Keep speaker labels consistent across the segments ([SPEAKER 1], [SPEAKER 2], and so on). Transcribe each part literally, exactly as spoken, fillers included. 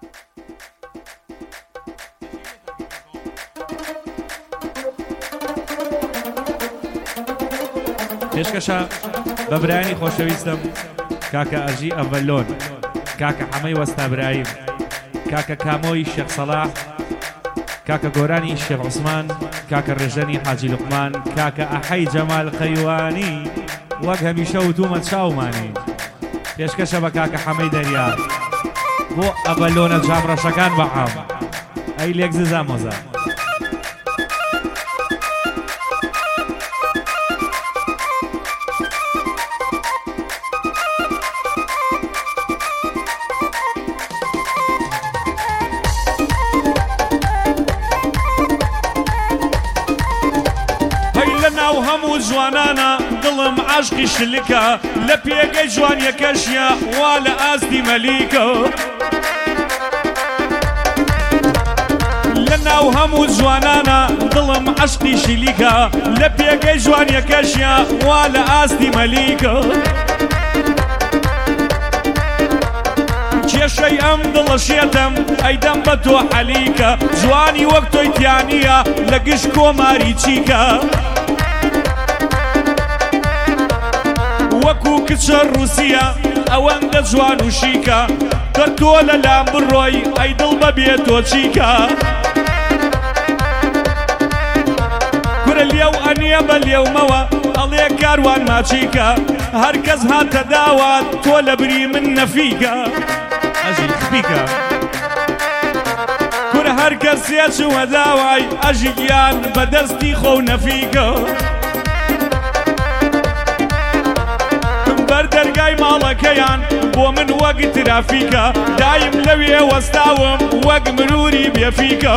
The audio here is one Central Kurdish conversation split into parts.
[SPEAKER 1] پێشکەشە بە برایانی خۆشەویستم کاکە ئەژی ئەڤەلۆن، کاکە حەمەی وەستا برایم، کاکە کامۆی شێخ سەلاح، کاکە گۆرانی شێخ عوسمان، کاکە ڕێژەنی حاجی لوقمان، کاکە ئەحەی جەمال قەیوانی، وەک هەمیشە وتومە چاومانی. پێشکەشە بە کاکە حەمەی دەریا بۆ ئەڤەلۆنە جامڕەشەکان بەعام ئەی لێک ززا مۆزە.
[SPEAKER 2] هەموو جوانانە دڵم عاشقی شلکە لە پێگەی جوانیەکەشیە وا لە ئاستی مەلیکە لە ناو هەموو جوانانە دڵم عاشقی شلیکە لە پێگەی جوانیەکەشیە وا لە ئاستی مەلیکە کێشەی ئەم دڵەشێتم ئەیدەم بە تۆ حەلیکە جوانی وەک تۆی تیانیە لە گشت کۆماری چیکە وەکو کچە ڕووسیە ئەوەندە جوان و شیکە کە تۆ لە لام بڕۆی ئەی دڵ بەبێ تۆ چیکە کورە لێو ئەنیە بە لێومەوە ئەڵێ کاروان ماچیکە هەرکەس هاتە داوات تۆ لە بری من نەفیکە ئەژی خبیکە کورە هەرکەس سێچوە داوای ئەژی گیان بەدەستی خۆ نەفیکە بەردەرگای ماڵەکەیان بۆ من وەک ترافیکە دایم لەوێ وەستاوم وەک مروری بێفیکە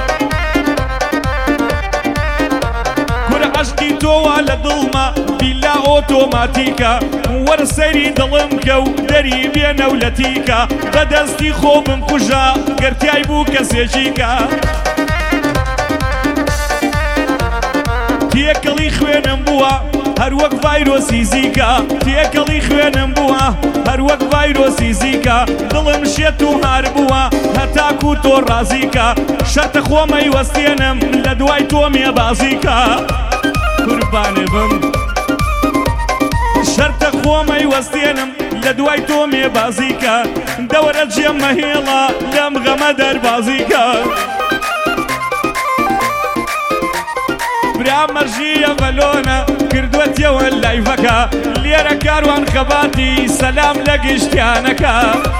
[SPEAKER 2] کورە عەشقی تۆوە لە دڵمە بیلا ئۆتۆماتیکە وەرە سەیری دڵم کە و دەری بێنەولەتیکە بەدەستی خۆ بمکوژە گەرتیای بوو کەسێکیکە تێکەڵی خوێنم بووە هەر وەک ڤایرۆسی زیکە تێکەڵی خوێنم بووە هەر وەک ڤایرۆسی زیکە دڵم شێت و هار بووە هەتاکو تۆ ڕازیکە شەرتە خۆمەی وەستێنم لە دوای تۆ مێبازیکە قوربانێ بم شەرتە خۆمەی وەستێنم لە دوای تۆ مێبازیکە دەوەرە جێم مەهێڵە لەم غەمە دەربازیکە برا مەرژی ئەڤەلۆنە کردوەتیەوە لایڤەکە لێرە کاروان خەباتی سەلام لە گشتیانەکە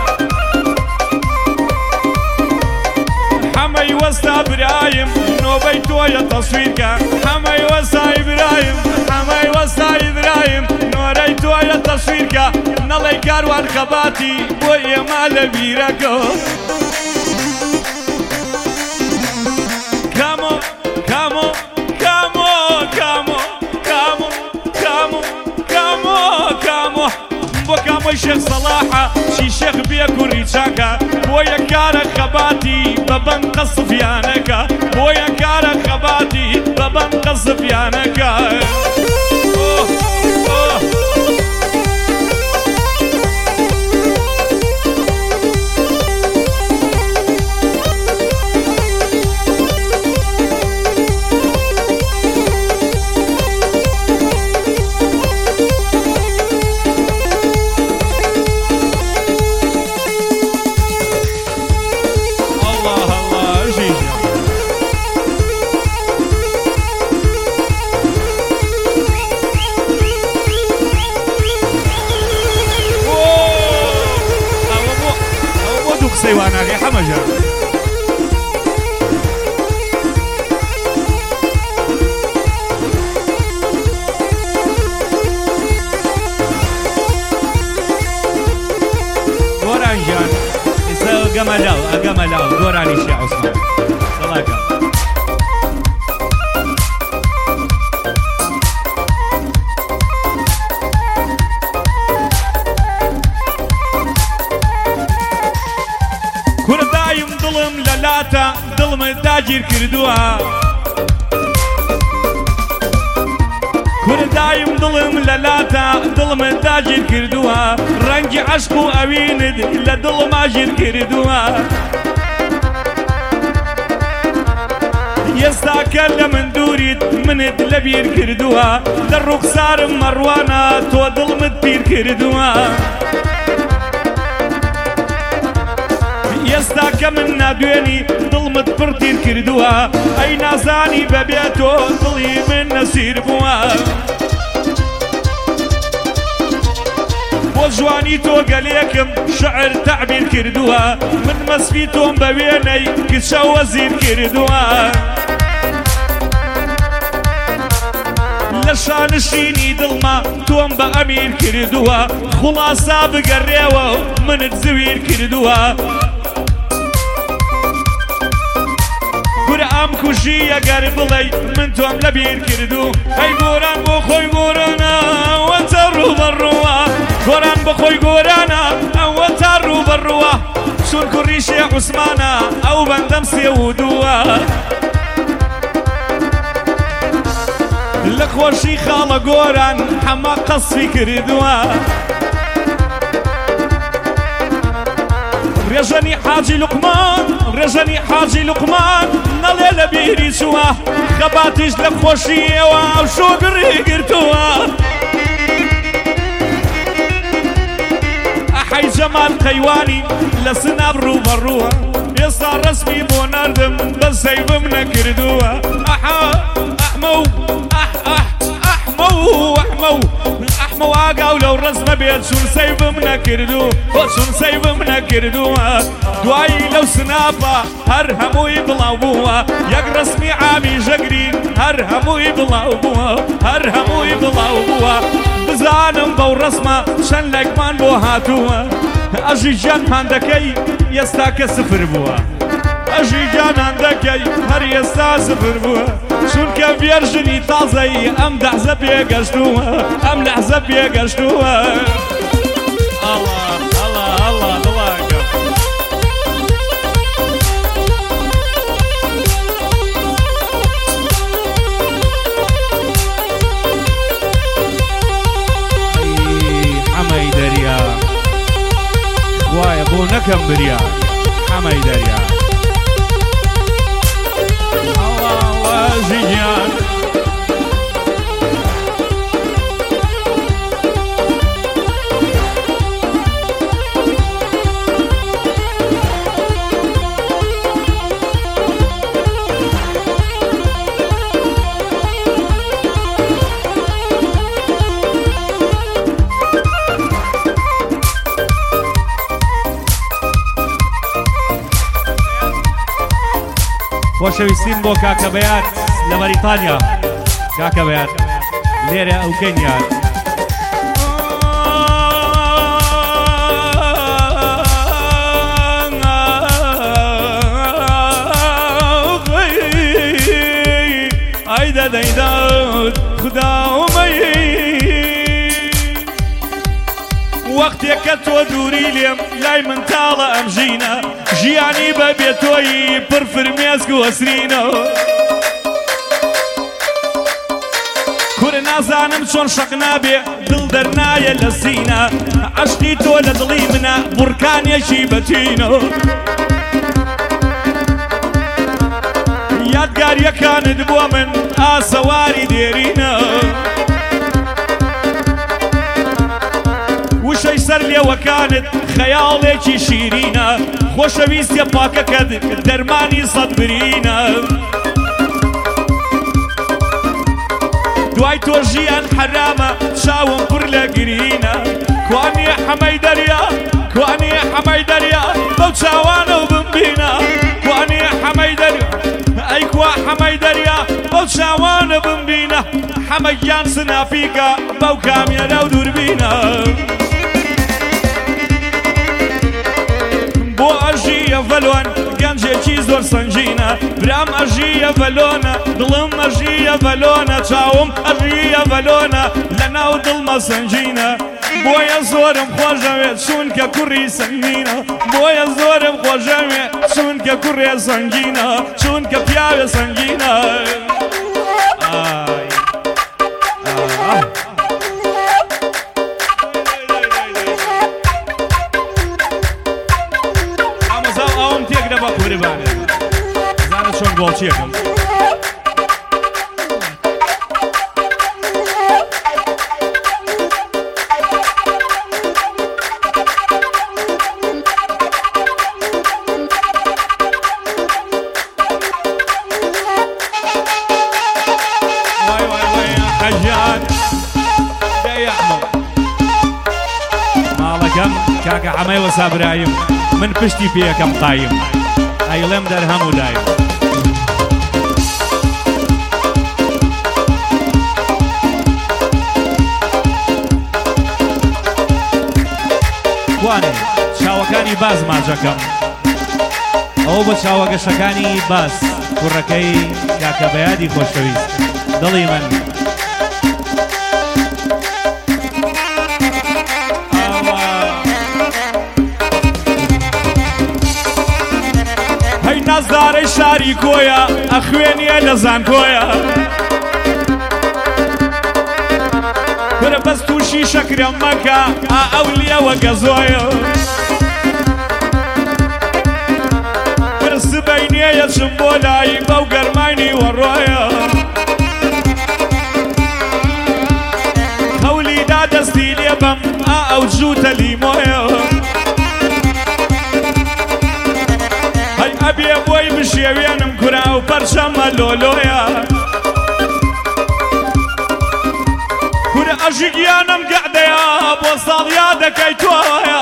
[SPEAKER 2] حەمەی وەستا برایم نۆبەی تۆیە تەسویرکە حەمەی وەستا ئیبراهیم حەمەی وەستا ئیبراهیم نۆرەی تۆیە تەسویرکە نەڵێی کاروان خەباتی بۆ ئێمە لە بیرەکە کامۆ کامۆ بۆ کامۆی شێخ سەلاحە چی شێخ بێ کوڕی چاکە بۆ یەکارە خەباتی بە بەم قەسفیانەکە بۆ یەکارە خەباتی بە بەم قەسفیانەکە سەیواناکەی حەمەژە گۆرانجان ئێستا ئەگەمە لاو ئەگەمە لاو گۆرانی شێخ عوسمان دڵاکە دڵمت داگیر کردووە کورە دایم دڵم لە لاتە دڵمت داگیر کردووە ڕەنگی عەشق و ئەوینت لە دڵما ژیر کردووە ئێستاکە لە من دووریت منت لەبیر کردووە لە ڕوخسارم مەڕوانە تۆ دڵمت پیر کردووە ئێستا کە من نادوێنی دڵمت پڕ تیر کردووە ئەی نازانی بەبێ تۆ دڵی من نەسیر بووە بۆ جوانی تۆ گەلێکم شعر تەعبیر کردووە من مەسفی تۆم بە وێنەی کچە وەزیر کردووە لە شانشینی دڵما تۆم بە ئەمیر کردووە خوڵاسا بگەڕێوە منت زویر کردووە گورە ئەم کوژی ئەگەر بڵێ من تۆم لەبیر کردو ئەی گۆران بۆ خۆی گۆرانە ئەوە تا ڕووبەڕووە گۆران بە خۆی گۆرانە ئەوە تا ڕووبەڕووە چون کوڕی شێخ عوسمانە ئەو بەندەم سێ و دووە لە خۆشی خاڵە گۆران هەمە قەسفی کردووە ڕێژەنی حاجی لوقمان ڕێژەنی حاجی لوقمان نەڵێ لە بیری چووە خەباتیش لە خۆشیەوە ئەو شۆگڕی گرتووە ئەحەی جەمال قەیوانی لە سناب ڕووبەڕووە ئێستا ڕەسمی بۆ ناردم بە سەیبم نەکردووە ئەحا ئەحمە و ئەح ئەح ئەحمە و ئەحمە و ئەحمە و ئاگاو لەو ڕەسمە بێت چون سەیبم نەکردو بۆ چون سەیبم نەکردووە دوایی لەو سناپە هەر هەمووی بڵاو بووە یەک ڕەسمی ئامی ژەگرین هەر هەمووی بڵاو بووە هەر هەمووی بڵاو بووە بزانم بەو ڕەسمە چەند لەکمان بۆ هاتووە ئەژی گیان هەندەکەی ئێستا کە سفر بووە ئەژی گیان هەندەکەی هەر ئێستا سفر بووە چونکە ڤێرژنی تازەی ئەم لەحزە پێگەشتووە ئەم لەحزە پێگەشتووە ئەڵڵا ئەڵڵا ئەڵڵا دڵاکە
[SPEAKER 1] حەمەی دەریا وایە بۆ نەکەم بریا حەمەی دەریا
[SPEAKER 2] ژیان
[SPEAKER 1] خۆشەویستیم بۆ کاکە بەیات لە مەریتانیا کاکە بەیات لێرە ئەو کەنیان
[SPEAKER 2] ئەیدە دەیداد خوداومەی وەختێکە تۆ دووری لێم لای من تاڵە ئەم ژینە ژیانی بە بێتۆیی پڕ فرمێسک و وەسرینەوە کورە نازانم چۆن شەق نابێ دڵ دەرنایە لە سینە عەشقی تۆ لە دڵی منە بورکانێکی بەتینەوە یادگاریەکانت بۆ من ئاسەواری دێرینە وشەی سەر لێوەکانت خەیاڵێکی شیرینە خۆشەویستیە پاکەکەت دەرمانی سەد برینە دوای تۆ ژیان حرامە چاوم پڕ لە گرینە کوانیە حەمەی دەریا کوانیە حەمەی دەریا بەو چاوانە و بمبینە کوانیە حەمەی دەریا ئەی کوا حەمەی دەریا بەو چاوانە بمبینە حەمەیان سنافیکە بەو کامێرە و دووربینە بۆ ئەژیە ڤەلۆن گەنجێکی زۆر سەنگینە برام ئەژیە ڤەلۆنە دڵم ئەژیە ڤەلۆنە چاوم ئەژیە ڤەلۆنە لە ناو دڵمە سەنگینە بۆیە زۆرم خۆشەوێت چونکە کوڕی سەنگینە بۆیە زۆرم خۆشەوێت چونکە کوڕێ سەنگینە چونکە پیاوێ سەنگینە
[SPEAKER 1] زانە چۆن گۆڵچیەکەم کاکە حەمەی وەسا برایم من پشتی پێیەکەم قایم ئەیڵێم دەرهەم و دایم وانێ چاوەکانی باز ماجەکەم ئەوە بە چاوەگەشەکانی باز کوڕەکەی کاکە بەیادی خۆشەویست دڵی من
[SPEAKER 2] هەی نازدارەی شاری کۆیە ئەخوێنیە لە زانکۆیە برە بەس تووشی شەکرە مەکە ئا ئەولیەوە گەزۆیە برە سبەینێیە چم بۆ لایی بەو گەرمانی وەڕۆیە هەولیدا دەستی لێ بەم ئا ئەو جووتە لیمۆیە هەی ئەبێ بۆی بشێوێنم کورا و پەرچەمە لۆلۆیە کورە ئەژیگیانم گەعدەیە بۆ ساڵیا دەکەی تۆیە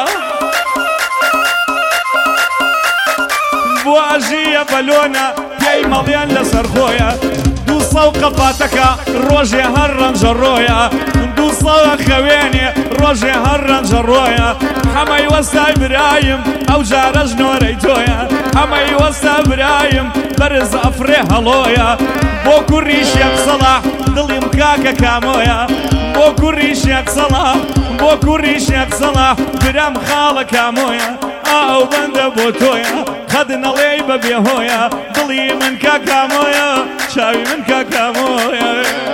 [SPEAKER 2] بۆ ئەژیە بەلۆنە پێی مەڵیان لەسەر خۆیە دوو سەو قەپاتەکە ڕۆژێ هەر ڕەنجە ڕۆیە دوو سەوە خەوێنێ ڕۆژێ هەر ڕەنجە ڕۆیە هەمەی وەستای برایم ئەو جارە ژنۆرەی تۆیە هەمەی وەستا برایم بەرز ئەفرێ هەڵۆیە بۆ کوڕی شێخ سەڵاح دڵیم کاکە کامۆیە بۆ کوڕی شێخ سەڵاح بۆ کوڕی شێخ سەڵاح برام خاڵە کامۆیە ئاو بەندە بۆ تۆیە خەد نەڵێی بە بێهۆیە دڵی من کاکامۆیە چاوی من کاکامۆیە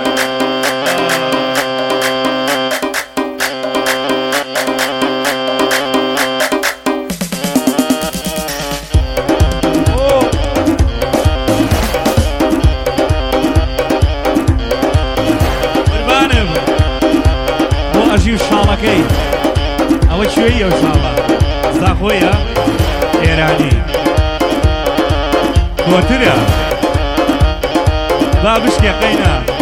[SPEAKER 1] ئەژی و شاڵەکەی ئەوە کوێی ئەو شاڵە زاخۆیە ئێرانی کۆترە با بشکێ قەینە